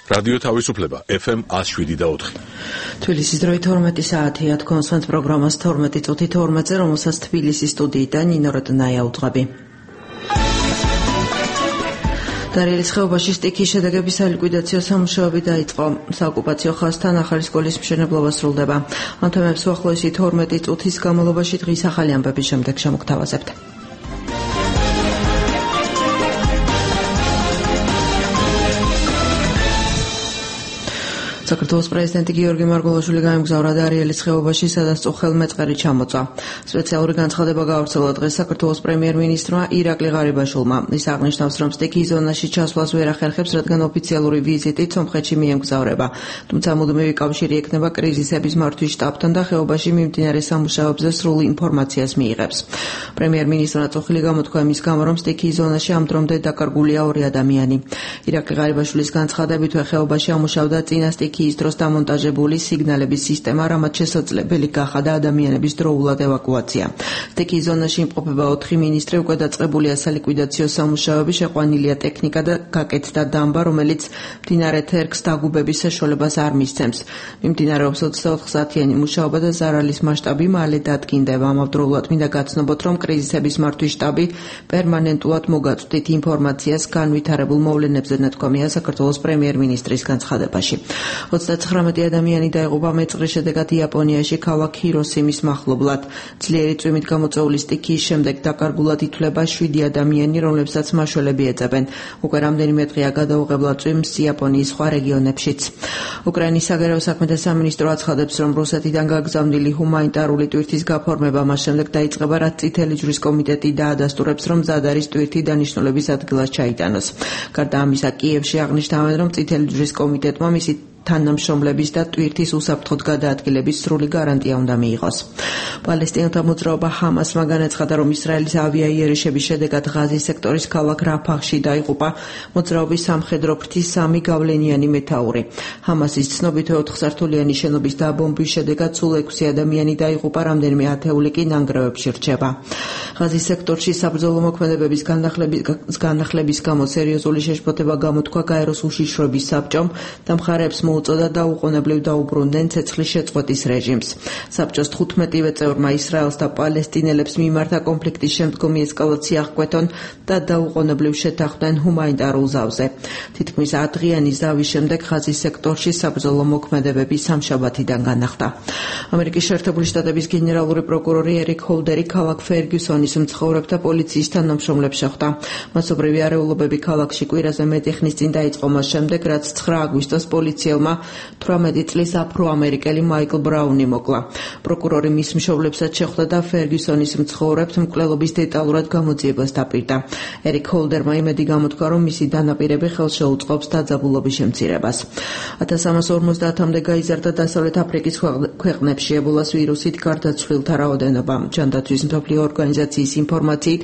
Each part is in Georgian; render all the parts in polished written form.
რადიო თავისუფლება FM 107.4. თბილისის დროით 12 საათია თქვენს პროგრამას 12 წუთი 12-ზე, რომელსაც თბილისის სტუდიიდან ნინო როდნაია უძღვები. დარიელის ხეობაში სტიქიის შედეგების სალიკვიდაციო სამუშაოები დაიწყო. საოკუპაციო ხაზთან ახალი სკოლის მშენებლობა სრულდება. ამ თემებს უახლოესი 12 წუთის განმავლობაში დღის ახალი ამბების შემდეგ შემოგთავაზებთ. საქართველოს პრეზიდენტი გიორგი მარგველაშვილი გაემგზავრა დარიელის ხეობაში, სადაც ხელმეწყერი ჩამოწვა. სპეციალური განცხადება გაავრცელა დღეს საქართველოს პრემიერ-მინისტრმა ირაკლი ღარიბაშვილმა. ის აღნიშნავს, რომ სტიქიის ზონაში ჩასვლას ვერ ახერხებს, რადგან ოფიციალური ვიზიტით სომხეთში მიემგზავრება. თუმცა მუდმივი კავშირი ექნება კრიზისების მართვის შტაბთან და ხეობაში მიმდინარე სამუშაოებზე სრულ ინფორმაციას მიიღებს. პრემიერ-მინისტრმა წუხილი გამოთქვა იმის გამო, რომ სტიქიის ზონაში ამ დრომდე დაკარგულია 2 ადამიანი. ირაკლი ღარიბაშვილის განცხადებით, ხეობაში ამუშავდა წინა სტიქიის ის დროს დამონტაჟებული სიგნალების სისტემა, რამაც შესაძლებელი გახადა ადამიანების დროულად ევაკუაცია. სტიქიის ზონაში იმყოფება 4 მინისტრი, უკვე დაწყებულია სალიკვიდაციო სამუშაოები, შეყვანილია ტექნიკა და გაკეთდა დამბა, რომელიც მდინარე თერგს დაგუბების საშუალებას არ მისცემს. მიმდინარეობს 24 საათიანი მუშაობა და ზარალის მასშტაბი მალე დადგინდება. ამავდროულად მინდა გაცნობოთ, რომ კრიზისების მართვის შტაბი პერმანენტულად მოგაწვდით ინფორმაციას განვითარებულ მოვლენებზე, ნათქვამია საქართველოს პრემიერ-მინისტრის განცხადებაში. 39 ადამიანი დაიღუპა მეწყრის შედეგად იაპონიაში ქალაქ ჰიროსიმის მახლობლად. ძლიერი წვიმით გამოწვეული სტიქიის შემდეგ დაკარგულად ითვლება 7 ადამიანი, რომლებსაც მაშველები ეძებენ. უკვე რამდენიმე დღეა გადაუღებლა წვიმს იაპონიის სხვა რეგიონებშიც. უკრაინის საგარეო საქმეთა სამინისტრო აცხადებს, რომ რუსეთიდან გაგზავნილი ჰუმანიტარული ტვირთის გაფორმება მას შემდეგ დაიწყება, რაც წითელი ჯვრის კომიტეტი დაადასტურებს, რომ მზად არის ტვირთი დანიშნულების ადგილას ჩაიტანოს. გარდა ამისა, კიევში აღნიშნავენ, რომ წითელი ჯვრის კომიტეტმა მისი თანამშრომლების და ტვირთის უსაფრთხოდ გადაადგილების სრული გარანტია უნდა მიიღოს. პალესტინელთა მოძრაობა ჰამასმა განაცხადა, რომ ისრაელის ავიაიერიშების შედეგად ღაზის სექტორის ქალაქ რაფახში დაიღუპა მოძრაობის სამხედრო ფრთის 3 გავლენიანი მეთაური. ჰამასის ცნობით 4 სართულიანი შენობის დაბომბვის შედეგად სულ 6 ადამიანი დაიღუპა, რამდენიმე ათეული კი ნანგრევებში რჩება. ღაზის სექტორში საბრძოლო მოქმედებების განახლების გამო სერიოზული შეშფოთება გამოთქვა გაეროს უშიშროების საბჭომ და მხარეებს მოუწოდა დაუყოვნებლივ დაუბრუნდნენ ცეცხლის შეწყვეტის რეჟიმს. საბჭოს 15-ვე წევრმა ისრაელს და პალესტინელებს მიმართა კონფლიქტის შემდგომი ესკალაცია აღკვეთონ და დაუყოვნებლივ შეთანხმდნენ ჰუმანიტარულ ზავზე. თითქმის 10 დღიანი ზავის შემდეგ ღაზის სექტორში საბრძოლო მოქმედებები სამშაბათიდან განახლდა. ამერიკის შეერთებული შტატების გენერალური პროკურორი ერიკ ჰოლდერი ქალაქ ფერგიუსონის მცხოვრებთა პოლიციის თანამშრომლებს შეხვდა. მასობრივი არეულობები ქალაქში კვირაზე მეტი ხნის წინ დაიწყო მას შემდეგ, რაც 9 აგვისტოს პოლიციელმა 18 წლის აფრო-ამერიკელი მაიკლ ბრაუნი მოკლა. პროკურორი მის მშობლებსაც შეხვდა და ფერგიუსონის მცხოვრებთ მკვლელობის დეტალურად გამოძიებას დაპირდა. ერიკ ჰოლდერმა იმედი გამოთქვა, რომ მისი დანაპირები ხელს შეუწყობს დაძაბულობის შემცირებას. 1350-მდე გაიზარდა დასავლეთ აფრიკის ქვეყნებში ებოლას ვირუსით გარდაცვლილთა რაოდენობა. ჯანდაცვის მსოფლიო ორგანიზაციის ინფორმაციით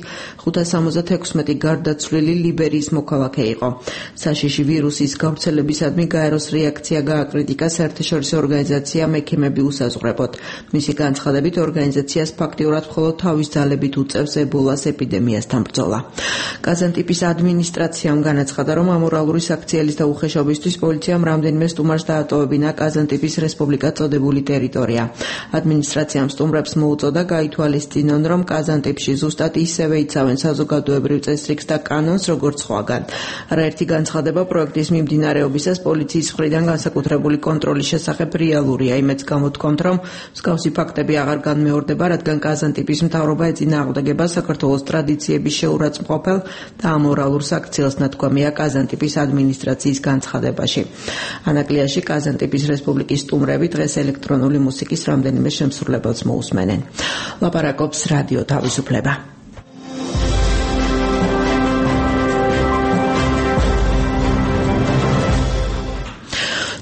576 გარდაცვლილი ლიბერიის მოქალაქე იყო. საშიში ვირუსის გავრცელებისადმი გაეროს რეაქცია გააკრიტიკა საერთაშორისო ორგანიზაცია მექემები უსაზღვრებოდ. მისი განცხადებით, ორგანიზაციას ფაქტიურად მხოლოდ თავის ძალებით უწევს ებოლას ეპიდემიასთან ბრძოლა. კაზანტიპის ადმინისტრაციამ განაცხადა, რომ ამორალური საქციელის და უხეშობისთვის პოლიციამ რამდენიმე სტუმარს დაატოვებინა კაზანტიპის რესპუბლიკა წოდებული ტერიტორია. ადმინისტრაციამ სტუმრებს მოუწოდა გაითვალისწინონ, რომ კაზანტიპში ზუსტად ისევე იცავენ საზოგადოებრივ წესრიგს და კანონს, როგორც სხვაგან. არაერთი განცხადება პროექტის მიმდინარეობისას პოლიციის მხრიდან განსაკუთრებული კონტროლის შესახებ რეალურია. იმედს გამოთქვამთ, რომ მსგავსი ფაქტები აღარ განმეორდება, რადგან კაზანტიპის მთავრობა ეწინააღმდეგება საქართველოს ტრადიციების შეურაცხმყოფელ და ამორალურ საქციელს, ნათქვამია კაზანტიპის ადმინისტრაციის განცხადებაში. ანაკლიაში კაზანტიპის რესპუბლიკის სტუმრები დღეს ელექტრონული მუსიკის რამდენიმე შემსრულებელს მოусმენენ. ლაპარაკობს რადიო თავისუფლება.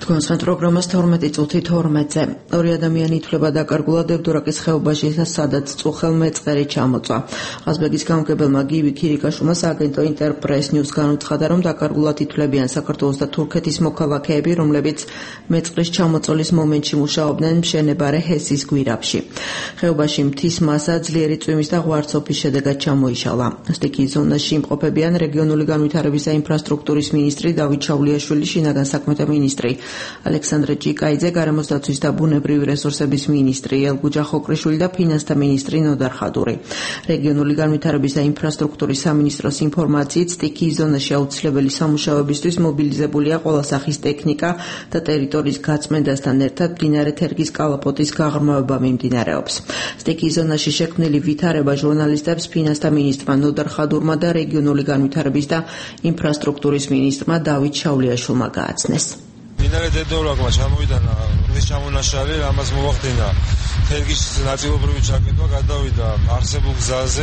თქვენს პროგრამას 12 წუთი 12-ზე. ორი ადამიანი ითვლება დაკარგულა დევდორაკის ხეობაში, სადაც წუხელ მეწყერი ჩამოწვა. ყაზბეგის გამგებელმა გივი ქირიკაშვილმა სააგენტო ინტერპრეს ნიუს განუცხადა, რომ დაკარგულად ითვლებიან საქართველოს და თურქეთის მოქალაქეები, რომლებიც მეწყრის ჩამოწოლის მომენტში მუშაობდნენ მშენებარე ჰესის გვირაბში. ხეობაში მთის მასა ძლიერი წვიმის და ღვარცოფის შედეგად ჩამოიშალა. სტიქიის ზონაში იმყოფებიან რეგიონული განვითარების და ინფრასტრუქტურის მინისტრი დავით ჩავლიაშვილი, შინაგან საქმეთა მინისტრი ალექსანდრე ჭიკაიძე, გარემოს დაცვის და ბუნებრივი რესურსების მინისტრი ელგუჯა ხოկრიშვილი და ფინანსთა მინისტრი ნოდარ ხადური. რეგიონული განვითარების და ინფრასტრუქტურის სამინისტროს ინფორმაციით, სტიქიის ზონაში აუცილებელი სამუშაოებისთვის მობილიზებულია ყველა სახის ტექნიკა და ტერიტორიის გაწმენდასთან ერთად მდინარე თერგის კალაპოტის გაღრმავება მიმდინარეობს. სტიქიის ზონაში შექმნილი ვითარება ჟურნალისტებს ფინანსთა მინისტრმა ნოდარ ხადურმა და რეგიონული განვითარების და ინფრასტრუქტურის მინისტრმა დავით ჩავლიაშვილმა გააცნეს. მდინარე დედორაკმა ჩამოიტანა რის ჩამონაშალი, ამას მოახდინა თერგის ნაწილობრივი ჩაკეტვა, გადავიდა არსებული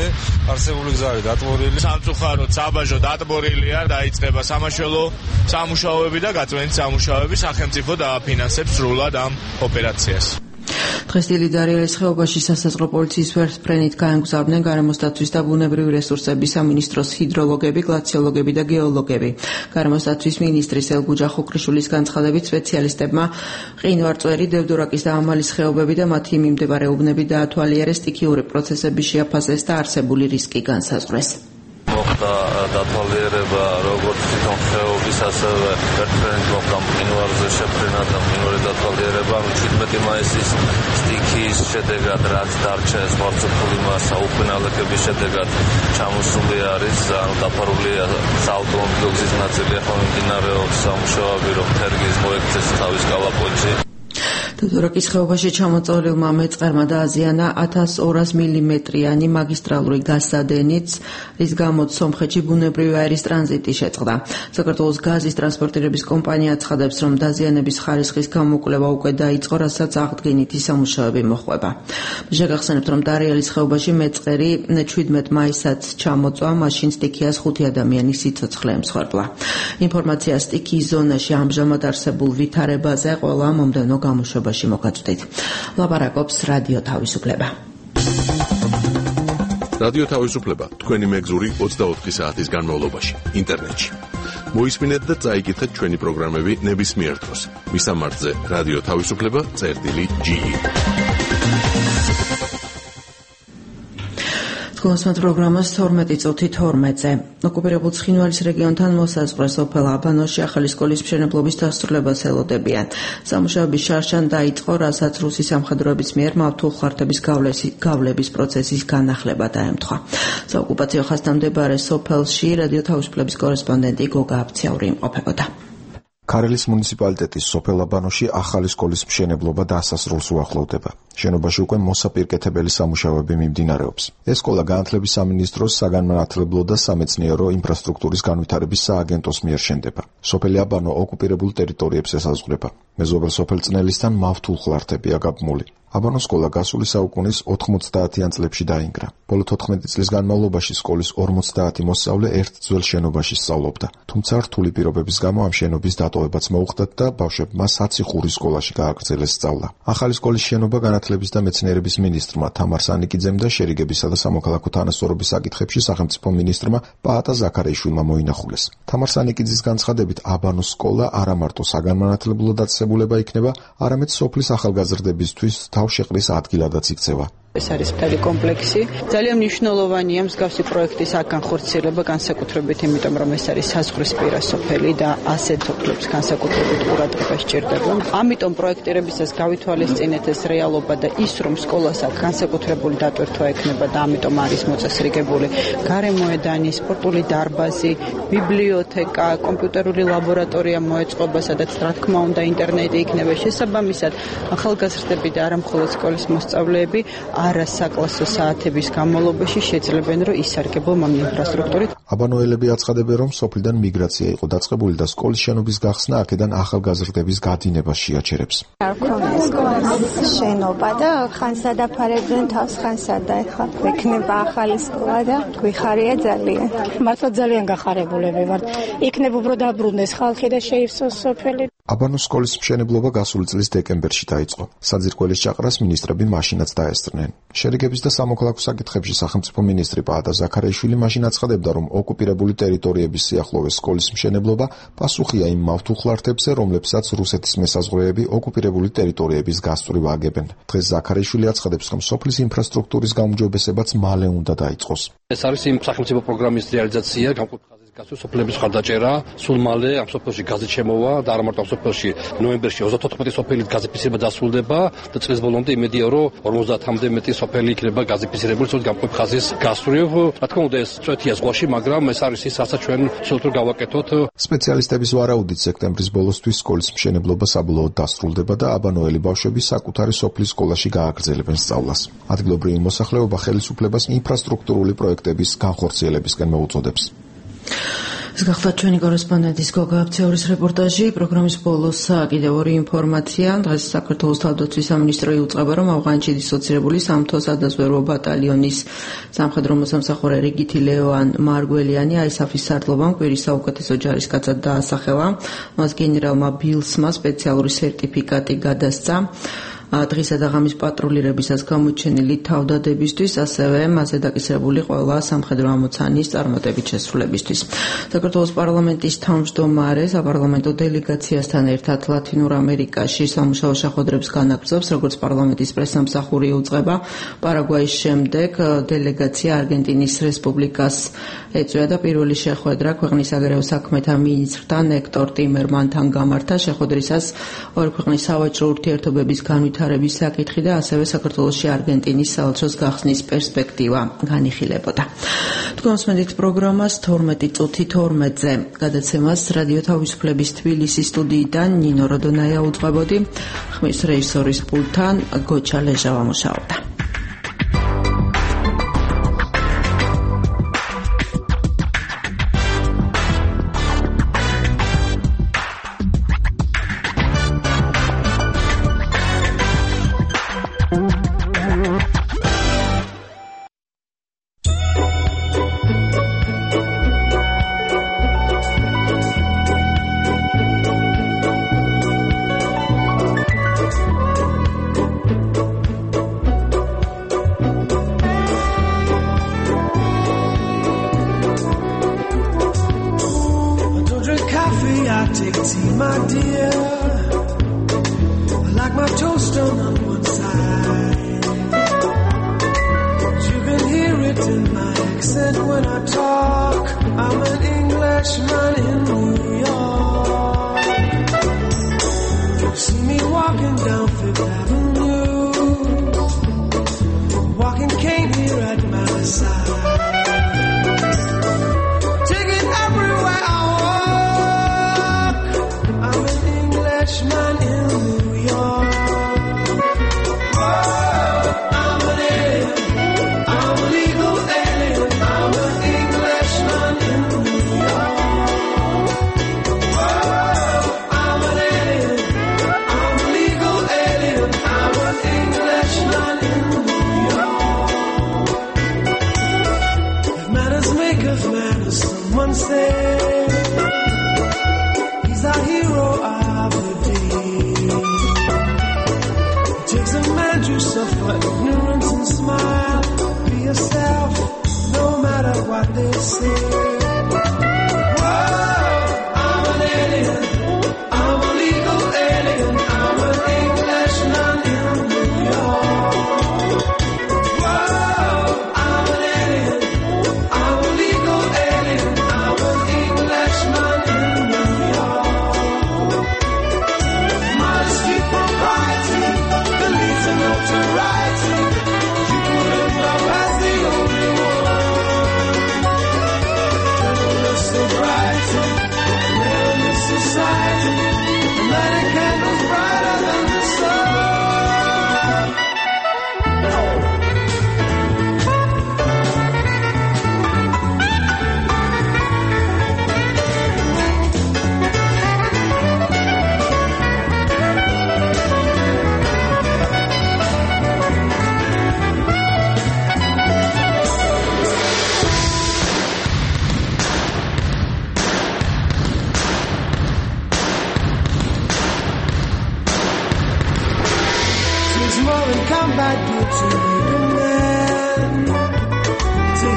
გზარი დატბორილი. სამწუხაროდ საბაჟო დატბორილია, დაიწყება სამაშველო სამუშაოები და გაწმენდის სამუშაოები, სახელმწიფო დააფინანსებს სრულად ამ ოპერაციას. დღეს დილიდარიელის ხეობაში სასაზღვრო პოლიციის ვერტმფრენით გაემგზავრნენ გარემოს დაცვის და ბუნებრივი რესურსების სამინისტროს ჰიდროლოგები, გლაციოლოგები და გეოლოგები. გარემოს დაცვის მინისტრის ელგუჯა ხოկრიშვილის განცხადებით, სპეციალისტებმა მყინვარწვერი, დევდორაკის და ამალის ხეობები და მათი მიმდებარეობნები დაათვალიერეს, სტიქიური პროცესები შეაფასეს და არსებული რისკი განსაზღვრეს. მოხდა დათვალიერება როგორც თვითონ ხეობის, ასევე ვერტმფრენით მოხდა მყინვარზე შეფრენა და მყინვარი დათვალიერება. 17 მაისის სტიქიის შედეგად რაც დარჩა ეს ღვარცოფული მასა უხინალექების შედეგად ჩამოსული არის, დაფარულია საავტომობილო გზის ნაწილი, ახლა მიმდინარეობს სამუშაოები, რომ თერგის მოექცეს თავის კალაპოტში. დევდორაკის ხეობაში ჩამოწოლილმა მეწყერმა დააზიანა 1200 მმ-იანი მაგისტრალური გასადენიც, რის გამოც სომხეთში ბუნებრივი აირის ტრანზიტი შეწყდა. საქართველოს გაზის ტრანსპორტირების კომპანია აცხადებს, რომ დაზიანების ხარისხის გამოკვლევა უკვე დაიწყო, რასაც აღდგენითი სამუშაოები მოჰყვება. შეგახსენებთ, რომ დარიელის ხეობაში მეწყერი 17 მაისად ჩამოწვა, მაშინ სტიქიას 5 ადამიანის სიცოცხლე ემსხვერპლა. ინფორმაცია სტიქიის ზონაში ამჟამად არსებულ ვითარებაზე ყველა მომდევნო გამოშვება მოგაწვდით. ლაპარაკობს რადიო თავისუფლება. რადიო თავისუფლება თქვენი მეგზური 24 საათის განმავლობაში ინტერნეტში. მოისმინეთ და წაიკითხეთ ჩვენი პროგრამები ნებისმიერ დროს. მისამართზე რადიო თავისუფლება.ge. თქვენს პროგრამას 12 წუთი 12-ზე. ოკუპირებულ ცხინვალის რეგიონთან მოსაზღვრე სოფელ აბანოში ახალი სკოლის მშენებლობის დასრულებას ელოდებიან. სამუშაოების შარშან დაიწყო, რასაც რუსი სამხედროების მიერ მავთულ ხარდების გავლების პროცესის განახლება დაემთხვა. საოკუპაციო ხაზთან მდებარე სოფელში რადიო თავისუფლების კორესპონდენტი გოგა აბციაური იმყოფებოდა. ქარელის მუნიციპალიტეტის სოფელ აბანოში ახალი სკოლის მშენებლობა დასასრულს უახლოვდება. შენობაში უკვე მოსაპირკეთებელი სამუშაოები მიმდინარეობს. ეს სკოლა განათლების სამინისტროს საგანმანათლებლო და სამეცნიერო ინფრასტრუქტურის განვითარების სააგენტოს მიერ შენდება. სოფელი აბანო ოკუპირებულ ტერიტორიებს ესაზღვრება. მეზობელ სოფელ წნელისთან მავთულ ხლარტებია გაბმული. აბანოს სკოლა გასული საუკუნის 90-იან წლებში დაინგრა. ბოლო 14 წლის განმავლობაში სკოლის 50 მოსწავლე ერთ ძველ შენობაში სწავლობდა. თუმცა რთული პირობების გამო ამ შენობის დატოვებაც მოუხდათ და ბავშვებმა საციხურის სკოლაში გააგრძელეს სწავლა. ახალი სკოლის შენობა განათლების და მეცნიერების მინისტრმა თამარ სანიკიძემ და შერიგებისა და სამოქალაქო თანასწორობის საკითხებში სახელმწიფო მინისტრმა პაატა ზაქარიაშვილმა მოინახულეს. თამარ სანიკიძის განცხადებით, აბანოს სკოლა არა მარტო საგანმანათლებლო დაწესებულება იქნება, არამედ სოფლის ახალგაზრდებისთვის თავშეყრის ადგილადაც იქცევა. ეს არის მთელი კომპლექსი. ძალიან მნიშვნელოვანია მსგავსი პროექტის აქ განხორციელება, განსაკუთრებით იმიტომ, რომ ეს არის საზღვრისპირა სოფელი და ასეთ სოფლებს განსაკუთრებით ყურადღება სჭირდება. ამიტომ პროექტირებისას გავითვალისწინეთ ეს რეალობა და ის, რომ სკოლას აქ განსაკუთრებული დატვირთვა ექნება და ამიტომ არის მოწესრიგებული გარემოედანი, სპორტული დარბაზი, ბიბლიოთეკა, კომპიუტერული ლაბორატორია მოეწყობა, სადაც რა თქმა უნდა ინტერნეტი იქნება. შესაბამისად, ახალგაზრდები და არა მხოლოდ სკოლის მოსწავლეები არასაკლასო საათების განმავლობაში შეძლებენ, რომ ისარგებლონ ამ ინფრასტრუქტურით. აბანოელები აცხადებენ, რომ სოფლიდან მიგრაცია იყო დაწყებული და სკოლის შენობის გახსნა აქედან ახალგაზრდების გადინებას შეაჩერებს. არ ქონია სკოლის შენობა და ხან სადაფარებდნენ თავს, ხან სადა ეხლა ექნება ახალი სკოლა და გვიხარია ძალიან. მართლა ძალიან გახარებულები ვართ. იქნებ უფრო დაბრუნდეს ხალხი და შეივსოს სოფელი. აბანოს სკოლის მშენებლობა გასული წლის დეკემბერში დაიწყო. საძირკველის ჭაყრას მინისტრები მაშინაც დაესწრნენ. შერიგების და სამოქალაქო საკითხებში სახელმწიფო მინისტრი პაატა ზაქარიაშვილი მაშინ აცხადებდა, რომ ოკუპირებული ტერიტორიების სიახლოვეს სკოლის მშენებლობა პასუხია იმ მავთულხლართებზე, რომლებსაც რუსეთის მესაზღვრეები ოკუპირებული ტერიტორიების გასწვრივ აგებენ. დღეს ზაქარიაშვილი აცხადებს, რომ სოფლის ინფრასტრუქტურის გაუმჯობესებაც მალე უნდა დაიწყოს. ეს არის იმ სახელმწიფო პროგრამის რეალიზაცია, სოფლების ხარდაჭერა, სულ მალე ამ სოფელში გაზი შემოვა და არა მარტო ამ სოფელში ნოემბერში 34 სოფელით გაზიფიცირება დასრულდება და წლის ბოლომდე იმედია, რომ 50-მდე მეტი სოფელი იქნება გაზიფიცირებული, სწორედ გამყოფ ხაზის გასწვრივ. რა თქმა უნდა, ეს წვეთია ზღვაში, მაგრამ ეს არის ის, რასაც ჩვენ ვცდილობთ რომ გავაკეთოთ. სპეციალისტების ვარაუდით სექტემბრის ბოლოსთვის სკოლის მშენებლობა საბოლოოდ დასრულდება და აბანოელი ბავშვები საკუთარი სოფლის სკოლაში გააგრძელებენ სწავლას. ადგილობრივი მოსახლეობა ხელისუფლებას ინფრასტრუქტურული პროექტების განხორციელებისკენ მოუწოდებს. ეს გახდა ჩვენი კორესპონდენტის გოგა აბცეურის რეპორტაჟი. პროგრამის ბოლოს კიდევ ორი ინფორმაცია. დღეს საქართველოს თავდაცვის სამინისტრო იუწყება, რომ ავღანეთში დისლოცირებული სამთო სადაზვერვო ბატალიონის სამხედრო მოსამსახურე რიგითი ლეოან მარგველიანი ISAF-ის სარდლობამ კვირის საუკეთესო ჯარისკაცად დაასახელა. მას გენერალმა ბილსმა სპეციალური სერტიფიკატი გადასცა. დღისა და ღამის პატრულირებისას გამოჩენილი თავდადებისთვის, ასევე მასზე დაკისრებული ყველა სამხედრო ამოცანის წარმატებით შესრულებისთვის. საქართველოს პარლამენტის თავმჯდომარე საპარლამენტო დელეგაციასთან ერთად ლათინურ ამერიკაში სამუშაო შეხვედრებს განაგრძობს, როგორც პარლამენტის პრესსამსახური იუწყება. პარაგვაის შემდეგ დელეგაცია არგენტინის რესპუბლიკას ეწვია და პირველი შეხვედრა ქვეყნის საგარეო საქმეთა მინისტრთან ექტორ ტიმერმანთან გამართა. შეხვედრისას ორი ქვეყნის სავაჭრო ურთიერთობების განვითარების საკითხი და ასევე საქართველოში არგენტინის საელჩოს გახსნის პერსპექტივა განიხილებოდა. თქვენ მოსმენთ პროგრამას 12:12-ზე. გადაცემას რადიო თავისუფლების თბილისის სტუდიიდან ნინო როდონაია უძღვებოდი. ხმის რეჟისორის პულტთან გოჩა ლეჟავა მუშაობდა.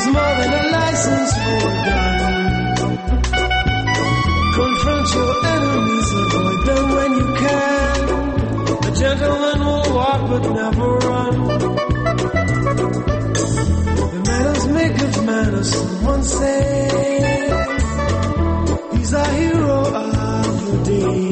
is more than a license for a gun. Confront your enemies, avoid them when you can. A gentleman will walk but never run. The manners make of manners, someone say. He's a hero of the day.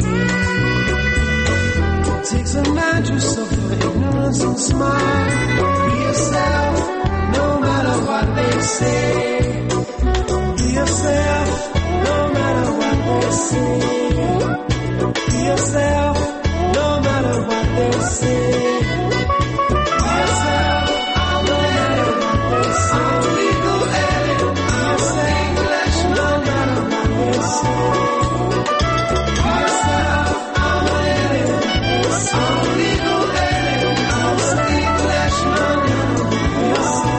It takes a man to suffer ignorance and smile. Be yourself, no matter what they say. Be yourself, no matter what they say. Be yourself, no matter what they say. Be yourself, no matter what they say. I'm legal alien, I'm saying English, no matter what they say. Be yourself, I'm an alien, I'm legal alien, I'm saying English, no matter what they say.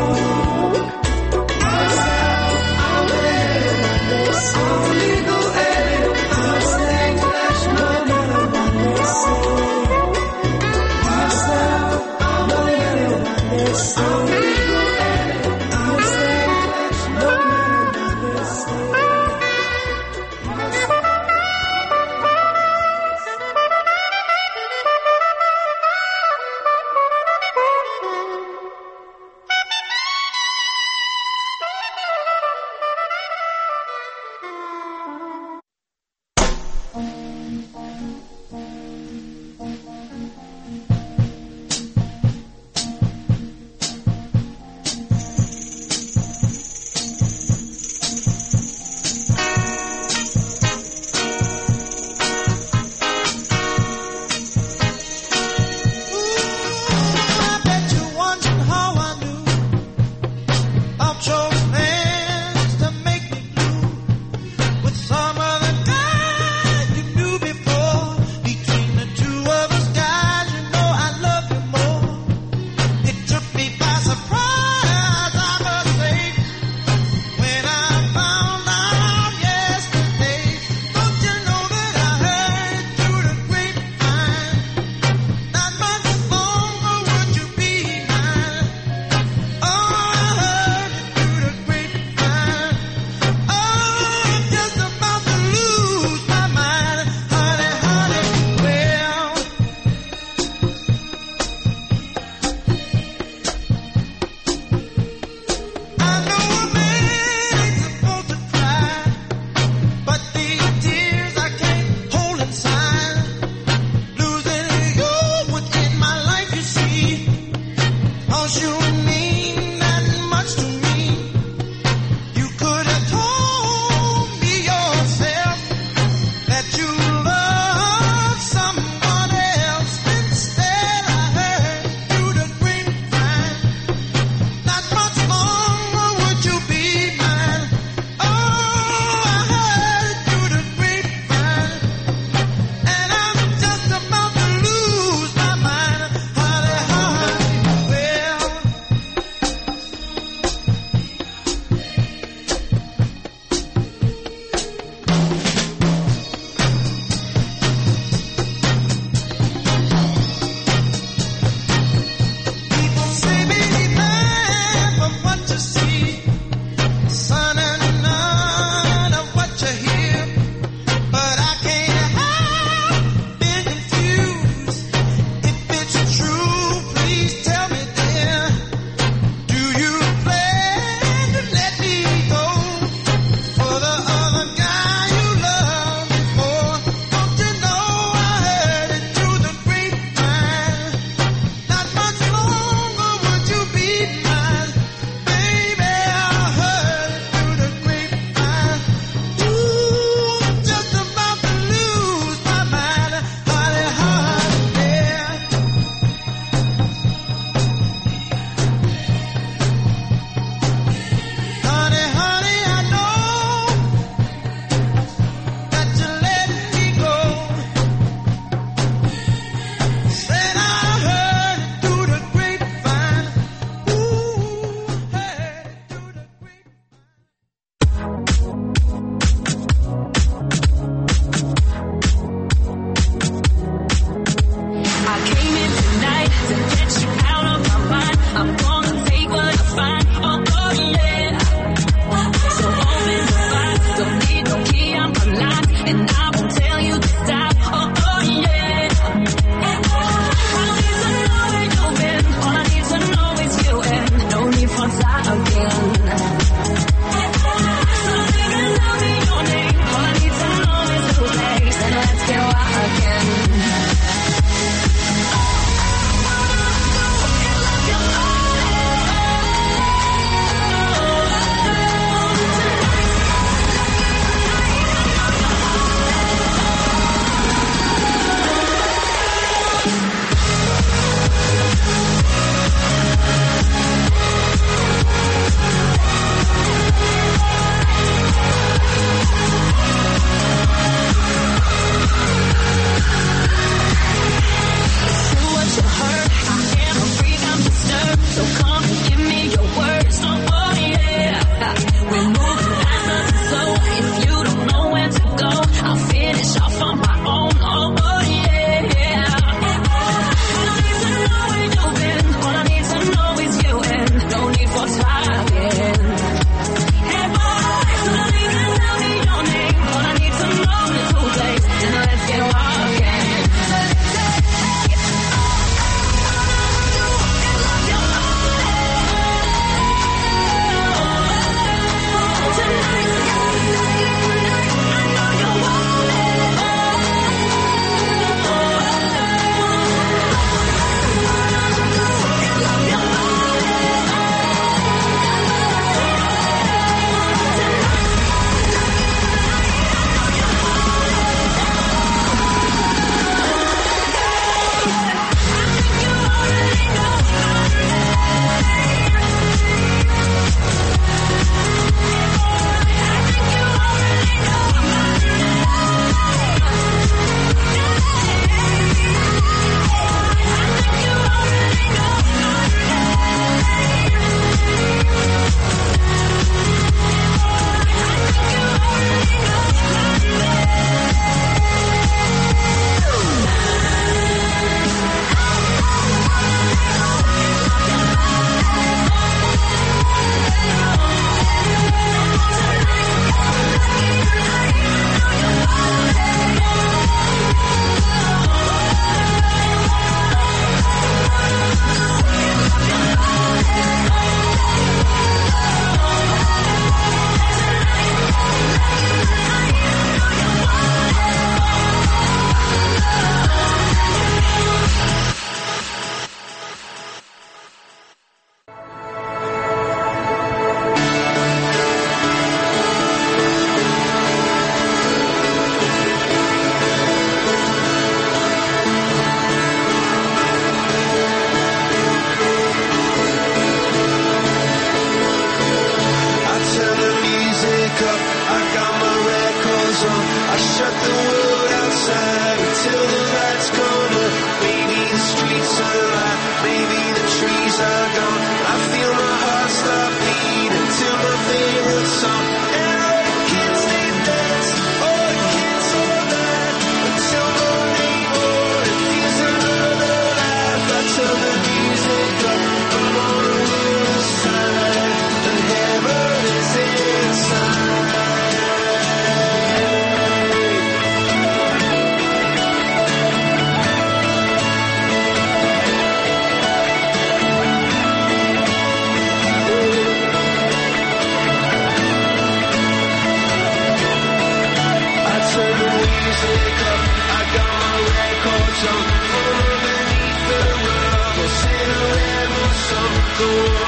I'm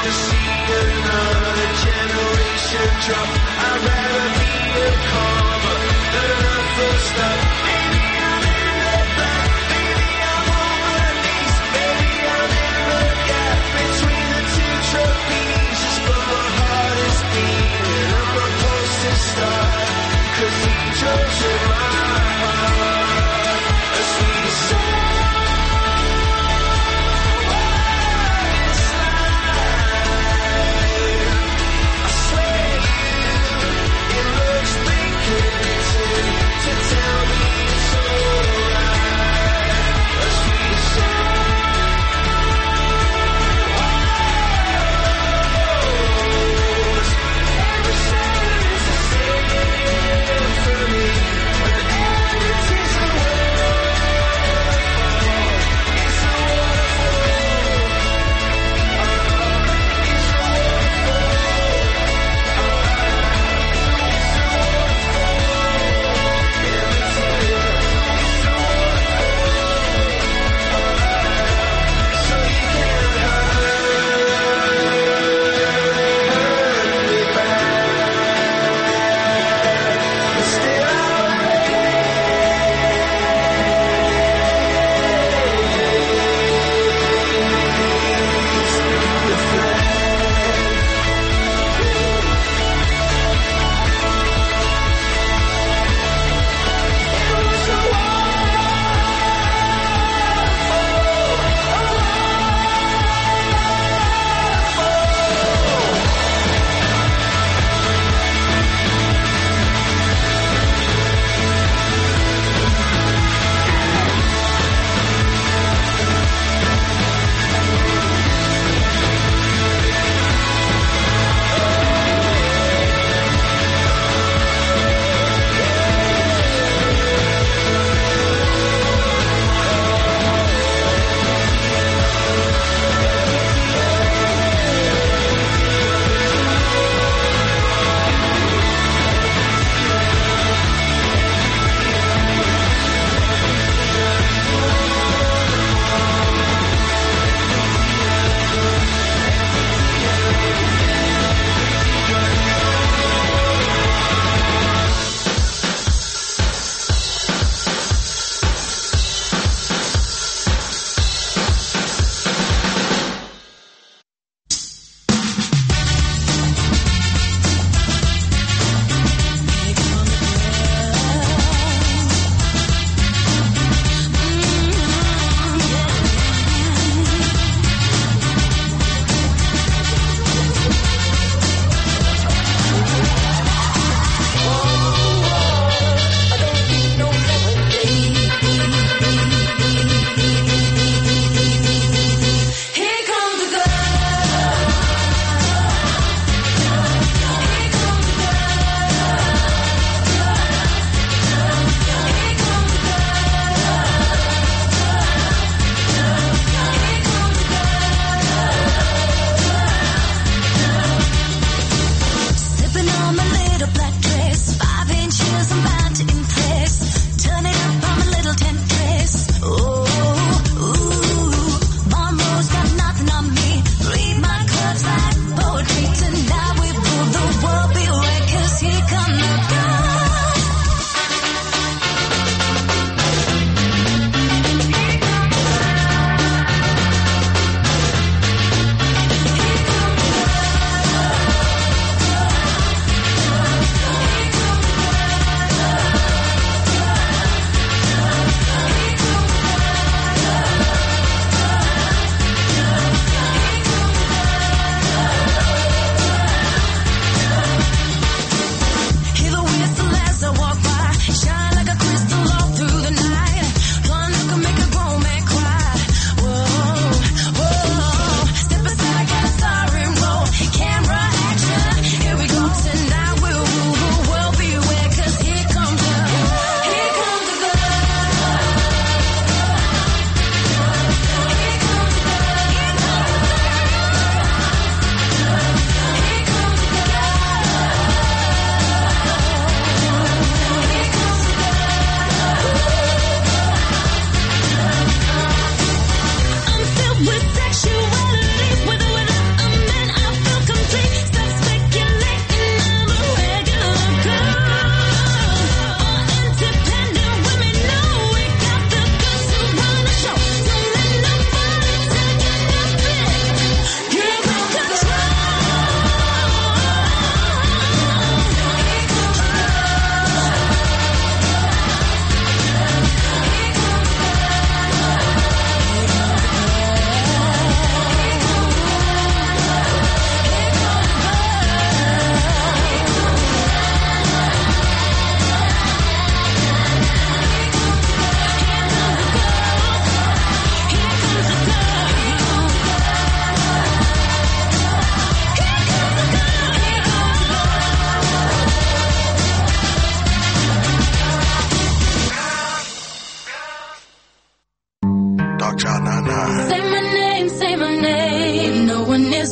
to see another generation drop. I'd rather be a comma than a full stop. Maybe I'm in the back, maybe I'm on my knees, maybe I'm in the gap between the two trapezes, but my heart is beating and my pulse is starting. Cathedrals in my heart, a sweet soul. I swear you, it looks big to tell me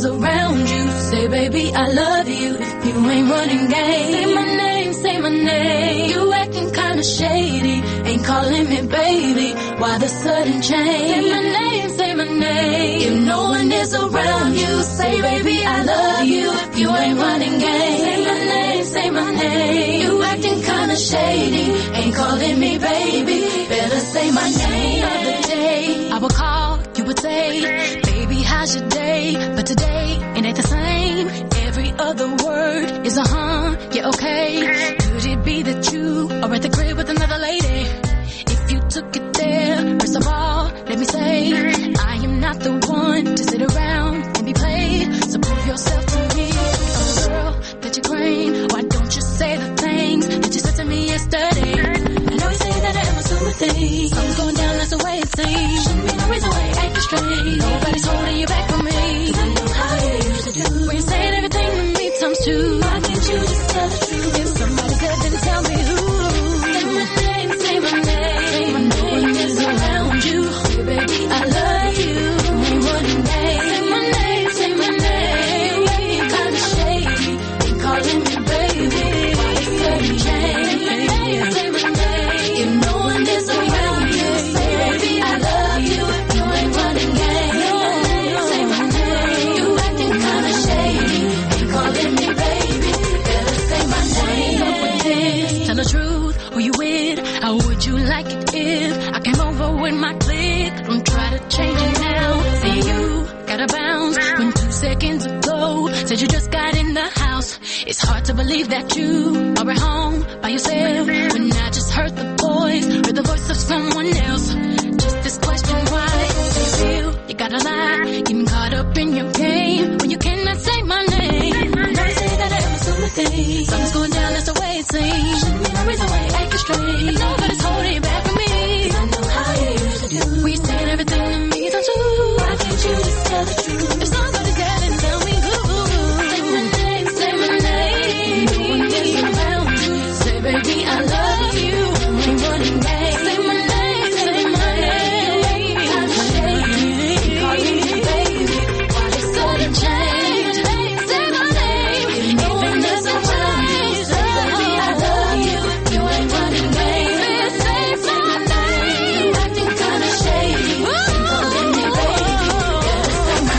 is around you, say baby I love you. If you ain't running game, say my name, say my name. You acting kinda shady, ain't calling me baby. Why the sudden change? Say my name, say my name. If no one is around you, say baby I love you. If you ain't running game, say my name, say my name. You acting kinda shady, ain't calling me baby. Better say my name. The other day I would call, you would say, baby how's your day? But today it ain't the same. Every other word is a yeah, okay. Could it be that you are at the crib with another lady? If you took it there, first of all, let me say, I am not the one to sit around and be played. So prove yourself to me. I'm the girl that you claim. Why don't you say the things that you said to me yesterday? I know you say that I'm assuming things. Something's going down, that's the way it seems. Shouldn't be no reason why you're acting strange. Nobody's holding you back from me. 'Cause I know how you used to do. When you saying everything to me times two. Why can't you just tell the truth? If somebody good, then tell me who. Say my name, say my name. When no one is around you, say baby I love you. Ain't running game. Say my name, say my name. You acting kinda shady, ain't calling me baby. Why the sudden change? Say my name, say my name. If no one is around you, say baby I love you. If you ain't running game, say my name. You acting kinda shady, ain't calling me baby. Better say my name. Up with this, tell the truth, who you with? How would you like it if I came over with my clique? Don't try to change it now. See you gotta bounce when 2 seconds ago said you just got in the house. It's hard to believe that you are at home by yourself when I just heard the voice or the voice of someone else. Just this question, why do you feel you gotta lie? Getting caught up in your game when you cannot say my name. I know you say that I'm assuming things. Something's going down, that's the way it seems. Shouldn't be no reason why you're acting strange. But nobody's holding you back from me. 'Cause I know how you used to do. We saying everything to me, don't you? Why can't you just tell the truth? If somebody's got it, tell me who. Say my name, say my name. No one is around you, say baby I love you. Ain't running game. Say my name, say my name. Kinda shady, calling me baby. Why the sudden change? Say my name. If no one is around you, say baby I love you. If you ain't running game, say my name. You acting kinda shady, ain't calling me baby. Better say my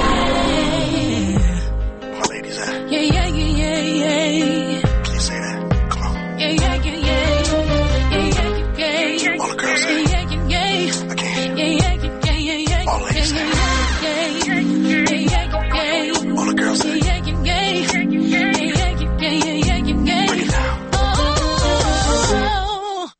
name. My ladies at? Yeah, yeah, yeah, yeah, yeah. Can you say that? Come on. Yeah, yeah, yeah, yeah. Yeah, yeah, yeah, yeah. All the girls say? Yeah, yeah, yeah. I can't. Yeah, yeah, yeah, yeah, yeah. All ladies say? Yeah, yeah, yeah, yeah. All the girls say? Yeah, yeah, yeah. Yeah, yeah, yeah, yeah, yeah. Break it down. Oh.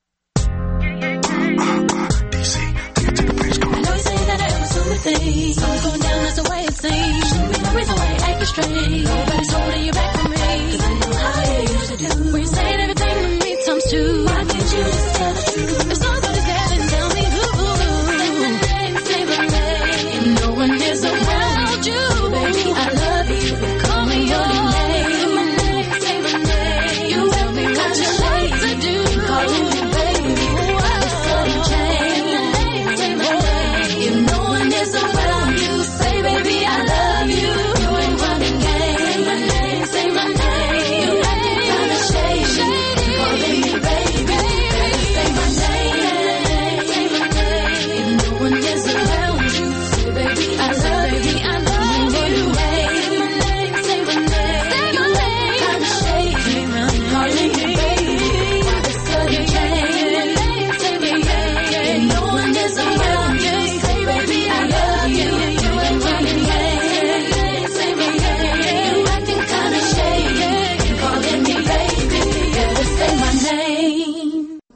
DC, take it to the bridge, come I on. know you say that I'm assuming things. Something's going down, that's the way it seems. Shouldn't be no reason why you're acting strange. Nobody's holding you back from me. 'Cause I know how you used to do. When you saying everything to me times two. Why can't you just tell the truth? If somebody's got it, tell me who. Say my name, say my name. If no one is around you, baby I love you. Call me your name. Say my name, say my name. You tell me what you like to do. Calling me baby. Why the sudden change? Say my name. If no one is around you, say baby I love you. You ain't running game. Say my name, say my name. You acting kinda shady, calling me baby. Say my name, say my name. If no one is around you, say baby I love you. I love you. Say my name, say my name. You acting kinda shady, calling me baby. Why the sudden change? Say my name. If no one is around you, say baby I love you. You ain't running game. Say my name. You acting kinda shady, calling me baby. Better say my name.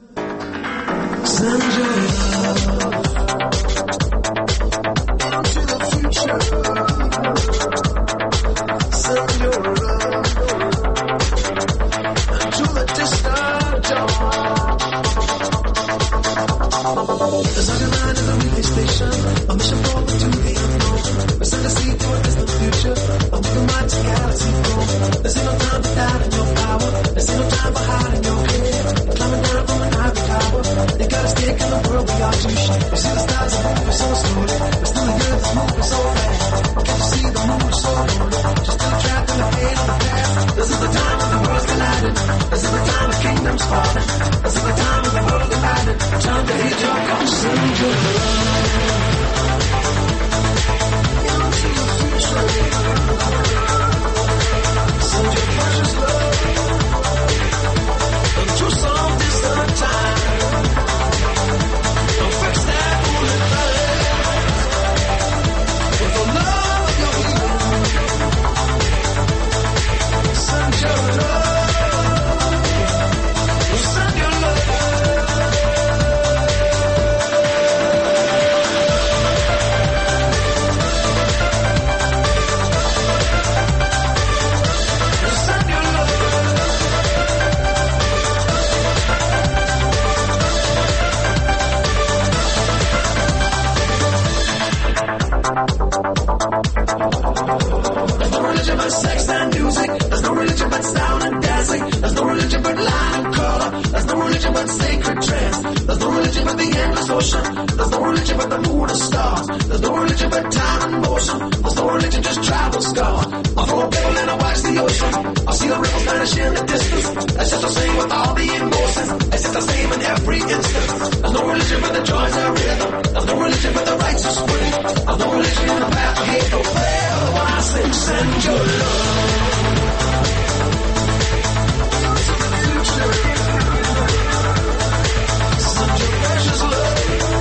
Send your love into the future. Send your love into the distant dawn. There's a line in the relay station, a mission forward to the unknown. We send a seed to a distant future, and we can watch the galaxy grow. There's ain't no time for doubt in your power. There's ain't no time for hiding your head. Climbing down from an ivory tower, you got a stick in the world we are too short. You see the stars are moving so slowly, but still the earth is moving so fast. Can't you see the moon falling. This is the time of the world divided. Time to hit your call. Send your love. Into your future. Send your precious love into some distant time. Don't fix that bullet with the love of your healing. Send your love. Send your love. There's no religion but sex and music. There's no religion but sound and dancing. There's no religion but light and color. There's no religion but sacred trance. There's no religion but the endless ocean. There's no religion but the moon and stars. There's no religion but time and motion. There's no religion, just travel scars. I'll throw a pebble and I'll watch the ocean. I'll see the ripples vanish in the distance. It's just the same with all the emotions. It's just the same in every instant. There's no religion but the joys of rhythm. There's no religion but the righteous way. There's no religion in the path of hate, no prayer. When I say send your love. Send your precious love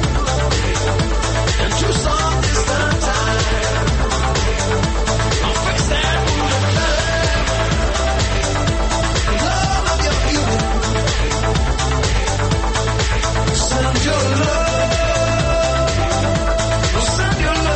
into some distant time. I'll fix that bullet the love of your healing. Send your love. Send your love.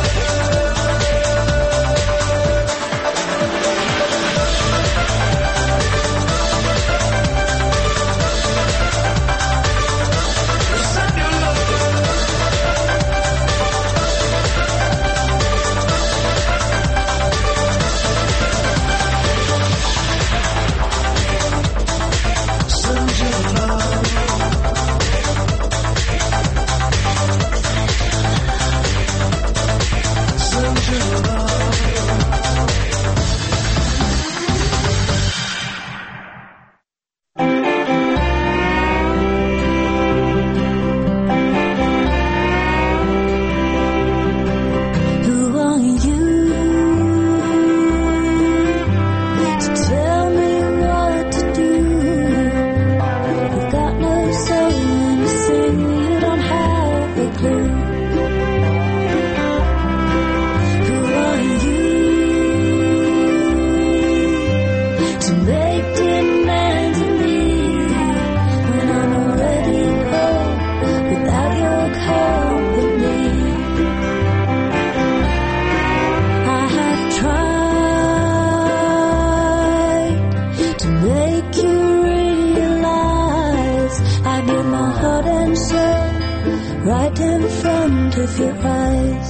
Right in front of your eyes.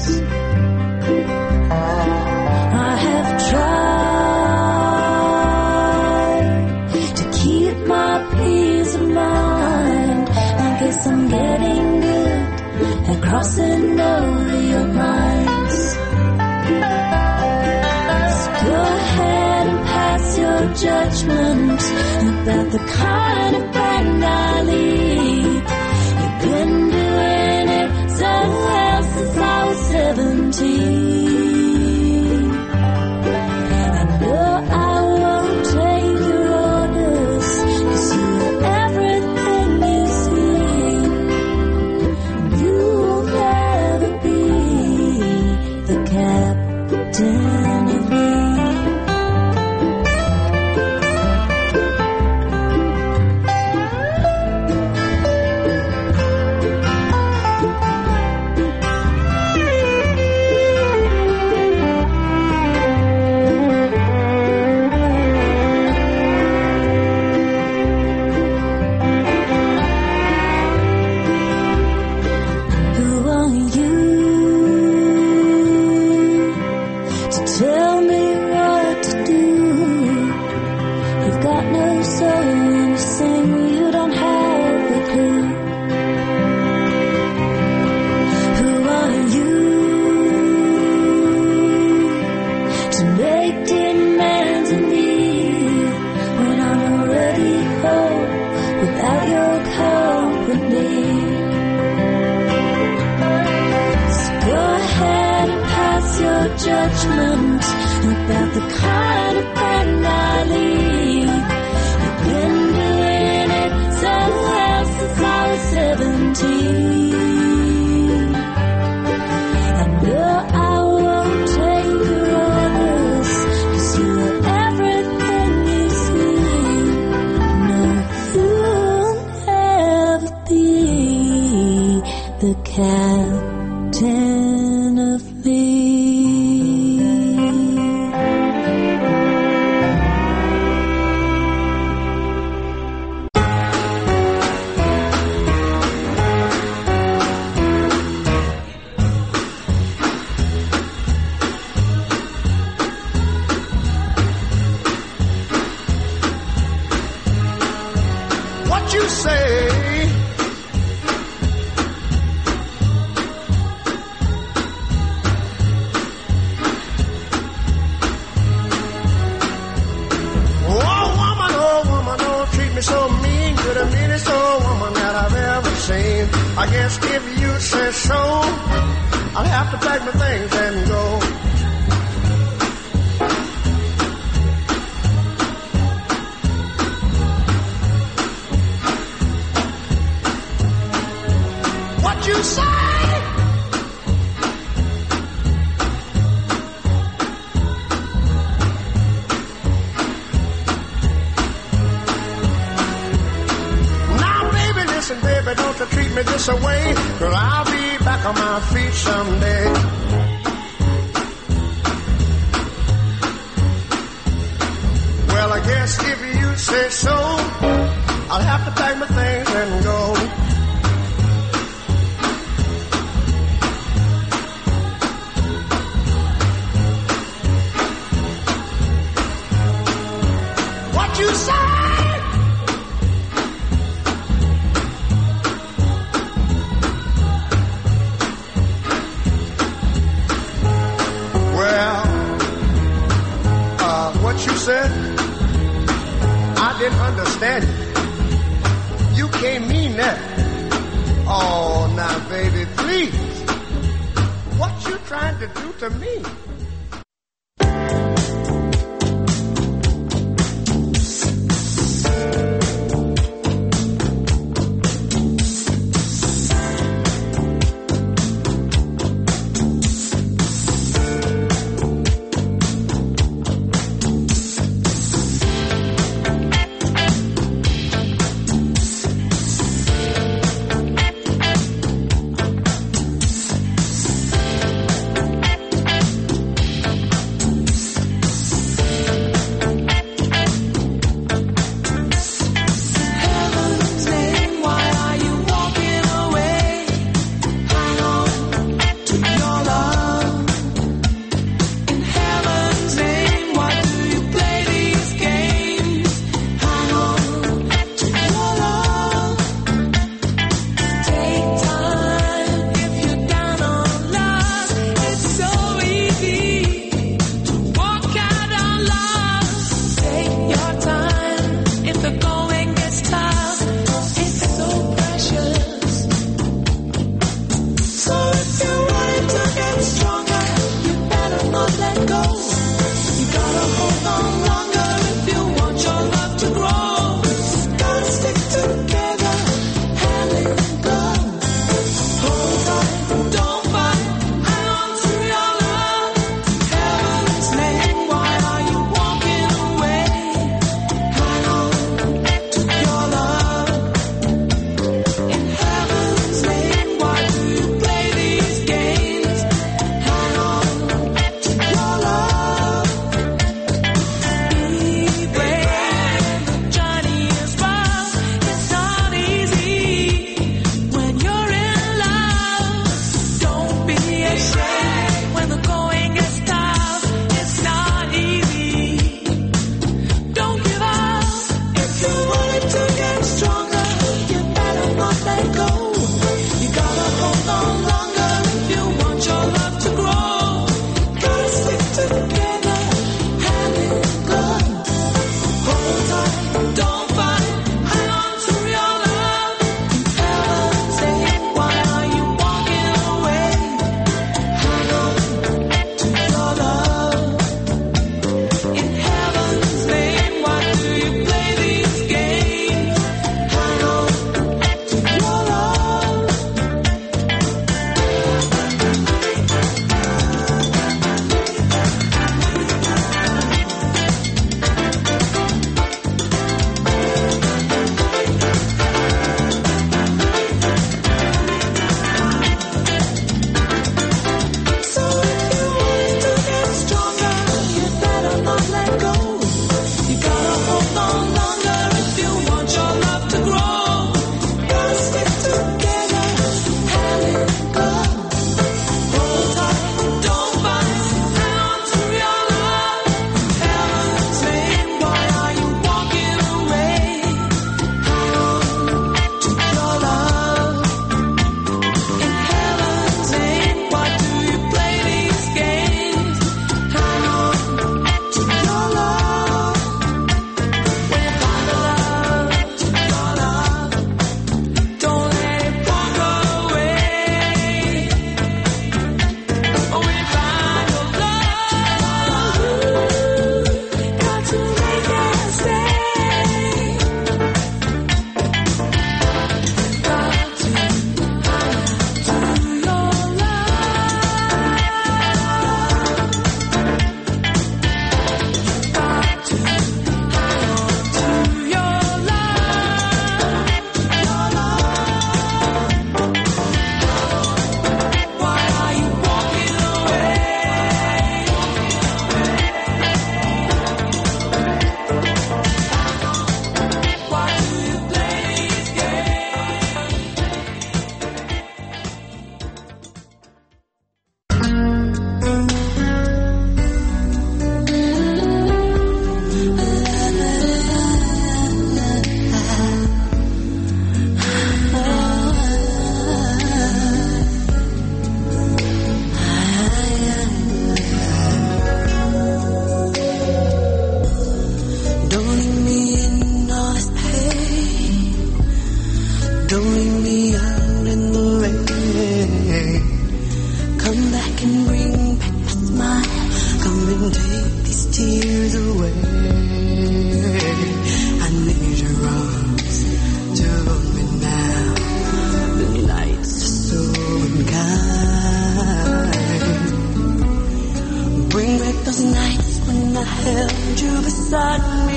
I have tried to keep my peace of mind. I guess I'm getting good at crossing over your minds. So go ahead and pass your judgment about the kind of friend I lead. You've been doing it so well since I was 17. I know I won't take your orders, 'cause you're everything you see. You will never be the captain of me. Without you say? Oh woman, don't treat me so mean. You're the meanest old woman that I've ever seen. I guess if you say so, I'll have to pack my things and go. What you say? Now, baby, listen, baby, don't you treat me this away, 'cause I'll be back on my feet someday. Well, I guess if you say so, I'll have to pack my things and go. What you say? What you said, I didn't understand it. You can't mean that. Oh, now, baby, please. What you trying to do to me?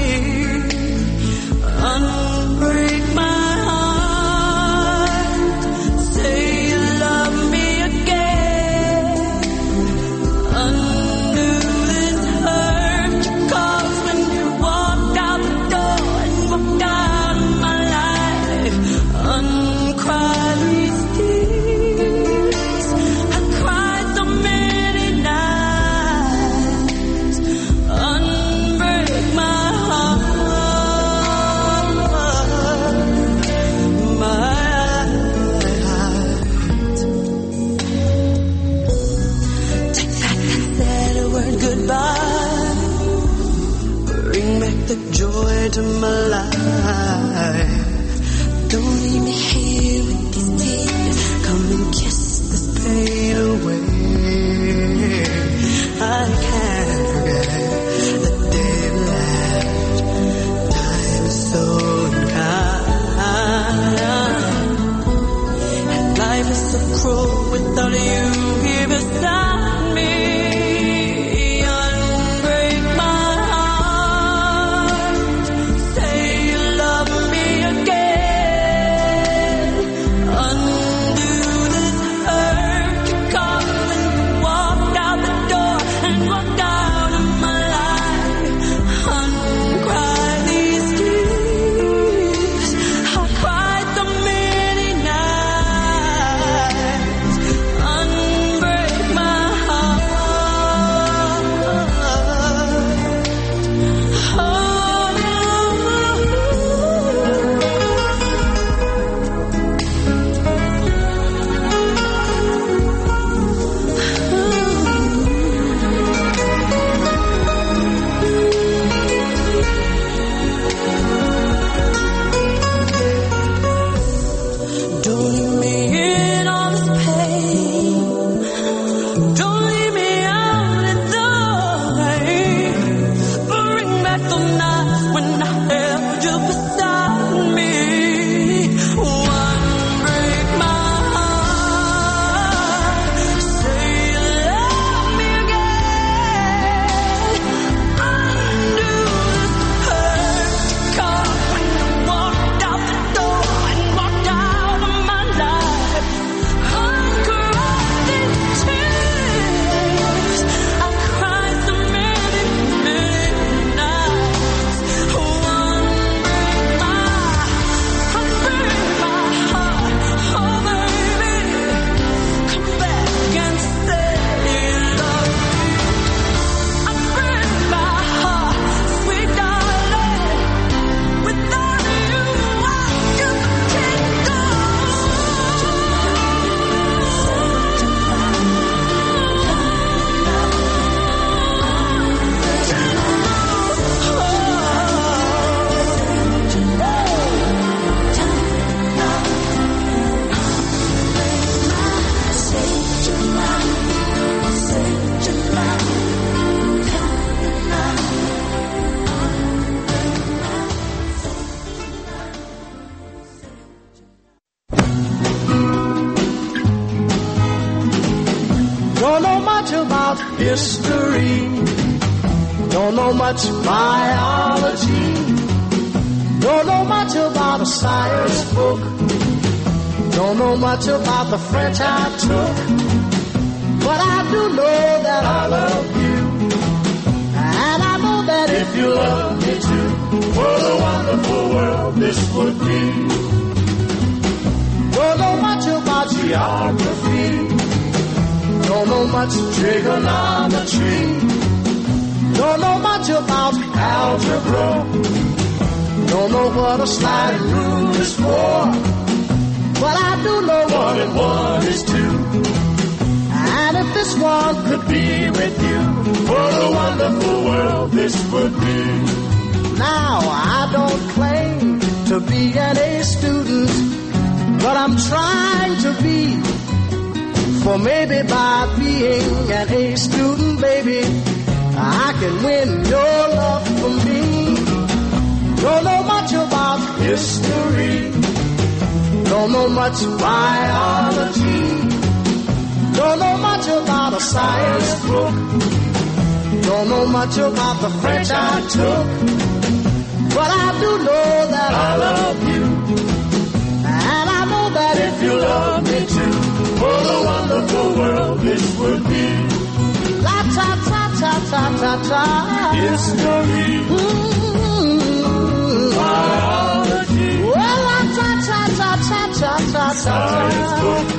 unbreak my heart. Say you love me again. Undo this hurt you caused when you walked out the door and walked out of my life. Uncry these tears. I cried so many nights. Unbreak my heart. Take back that sad word goodbye. Bring back the joy to my life. Don't leave me here with these tears. Come and kiss this pain away. I can't forget the day we left. Time is so unkind. And life is so cruel without you here beside me. Unbreak my heart. Say you love me again. Undo this hurt you caused when you walked out the door and walked out of my life. Uncry these tears. I cried so many nights. Unbreak my heart. Don't leave me in all this pain. Don't leave me out in the rain. Bring back the nights when I held you beside me. Unbreak my heart. Say you love me again. Undo this hurt you caused when you walked out the door and walked out of my life. Uncry these tears. I cried so many, many nights. Unbreak my heart. Oh baby, come back and say you love me. Unbreak my heart, sweet darling. Without you, I just can't go. Don't know much about history. Don't know much biology. Don't know much about a science book. Don't know much about the French I took. But I do know that I love you. And I know that if you love me too, what a wonderful world this would be. Don't know much about geography. Don't know much trigonometry. Don't know much about algebra. Don't know what a sliding rule is for. But I do know 1 and 1 is 2. And if this one could be with you, what a wonderful world this would be. Now I don't claim to be an A student, but I'm trying to be. For maybe by being an A student, baby, I can win your love for me. Don't know much about history. Don't know much biology. Don't know much about a science book. Don't know much about the French I took. do know that I love you. And I know that if you love me too, what a wonderful world this would be. La ta ta ta ta ta ta. History. Biology. Well, la ta ta ta ta ta ta ta. Science book.